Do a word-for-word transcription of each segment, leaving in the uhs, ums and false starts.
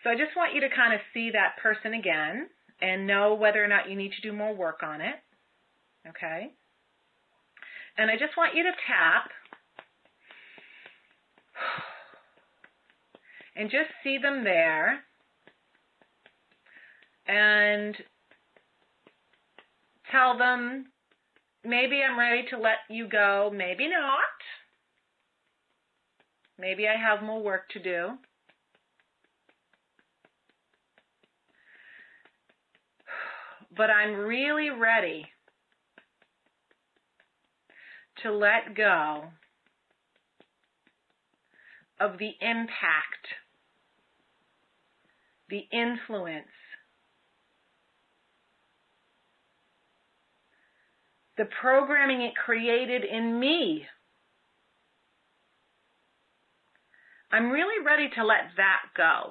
So I just want you to kind of see that person again and know whether or not you need to do more work on it. Okay? And I just want you to tap and just see them there and tell them, maybe I'm ready to let you go, maybe not. Maybe I have more work to do. But I'm really ready to let go of the impact, the influence, the programming it created in me. I'm really ready to let that go.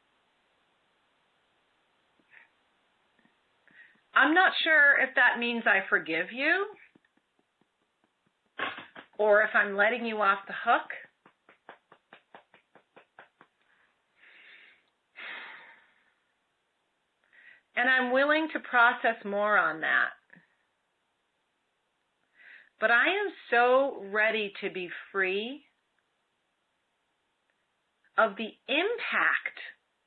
I'm not sure if that means I forgive you or if I'm letting you off the hook. And I'm willing to process more on that. But I am so ready to be free of the impact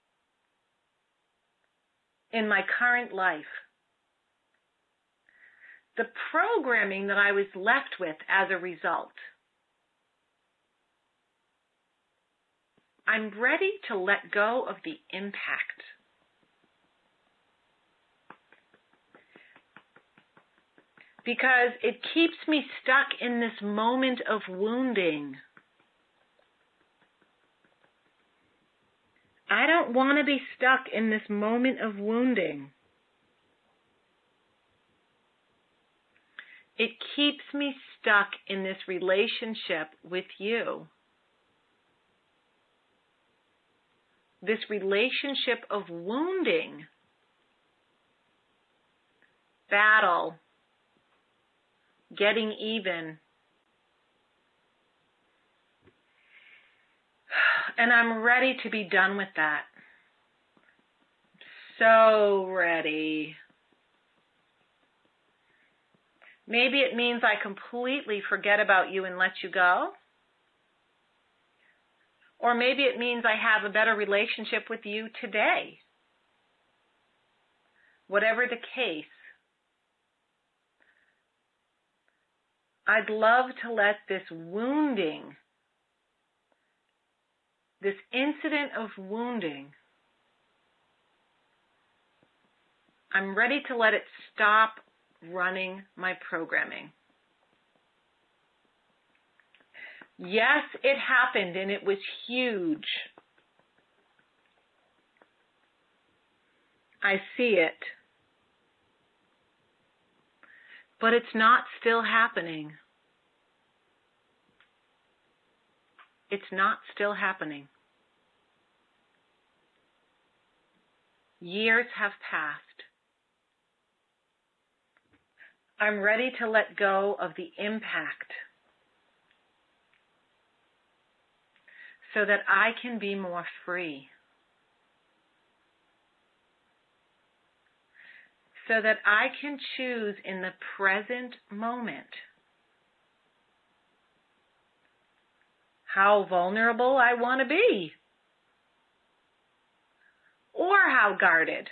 in my current life. The programming that I was left with as a result. I'm ready to let go of the impact. Because it keeps me stuck in this moment of wounding. I don't want to be stuck in this moment of wounding. It keeps me stuck in this relationship with you. This relationship of wounding, battle, getting even. And I'm ready to be done with that. So ready. Maybe it means I completely forget about you and let you go. Or maybe it means I have a better relationship with you today. Whatever the case, I'd love to let this wounding, this incident of wounding, I'm ready to let it stop running my programming. Yes, it happened and it was huge. I see it. But it's not still happening. It's not still happening. Years have passed. I'm ready to let go of the impact so that I can be more free. So that I can choose in the present moment how vulnerable I want to be or how guarded.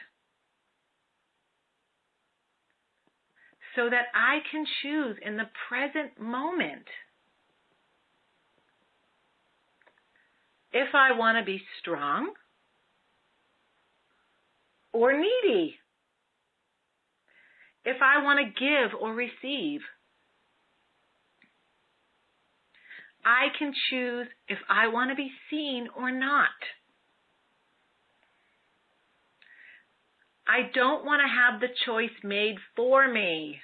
So that I can choose in the present moment if I want to be strong or needy. If I want to give or receive. I can choose if I want to be seen or not. I don't want to have the choice made for me.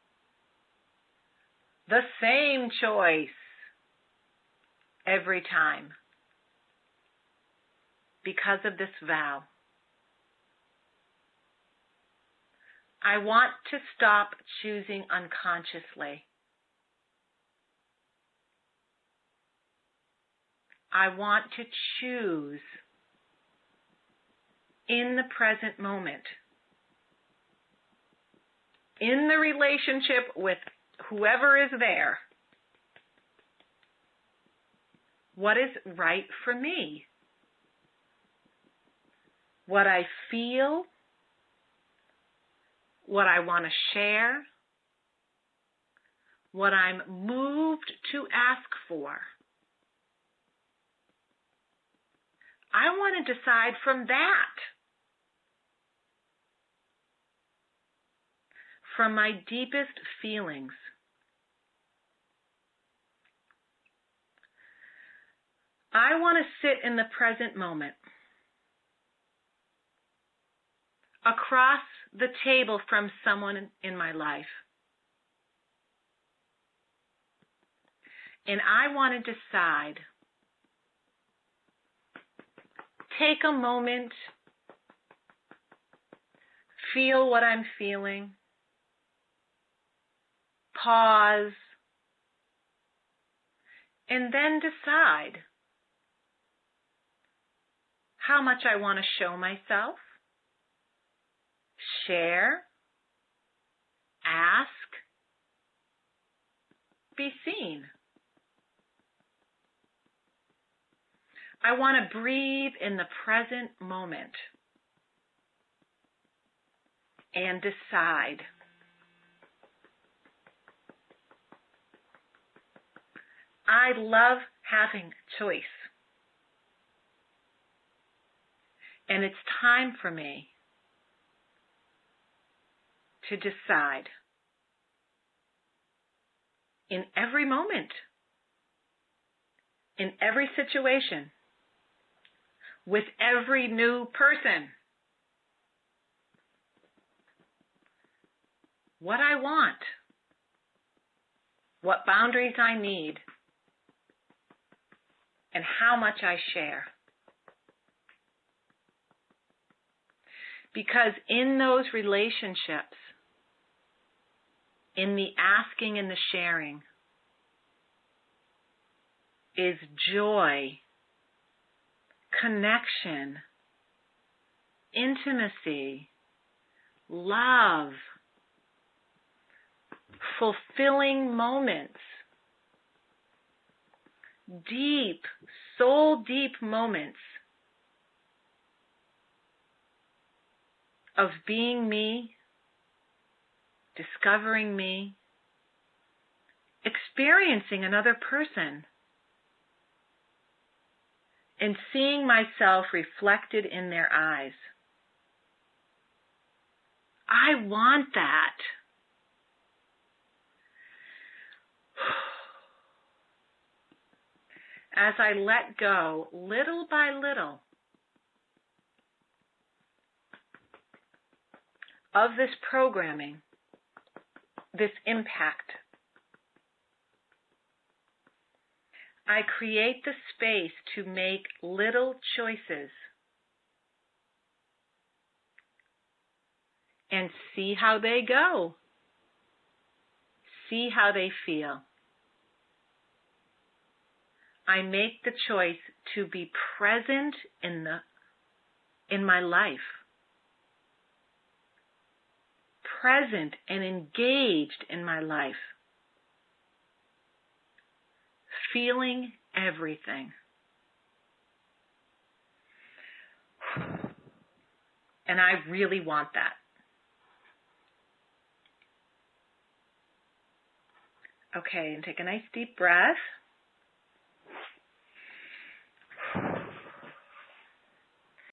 The same choice every time. Because of this vow. I want to stop choosing unconsciously. I want to choose in the present moment. In the relationship with whoever is there. What is right for me? What I feel, what I want to share, what I'm moved to ask for. I want to decide from that, from my deepest feelings. I want to sit in the present moment. Across the table from someone in my life. And I want to decide, take a moment, feel what I'm feeling, pause, and then decide how much I want to show myself, share, ask, be seen. I want to breathe in the present moment and decide. I love having choice. And it's time for me to decide in every moment, in every situation, with every new person, what I want, what boundaries I need, and how much I share. Because in those relationships, in the asking and the sharing, is joy, connection, intimacy, love, fulfilling moments, deep, soul deep moments of being me, discovering me, experiencing another person, and seeing myself reflected in their eyes. I want that. As I let go, little by little, of this programming, this impact, I create the space to make little choices and see how they go. See how they feel. I make the choice to be present in the in my life. Present and engaged in my life. Feeling everything. And I really want that. Okay, and take a nice deep breath.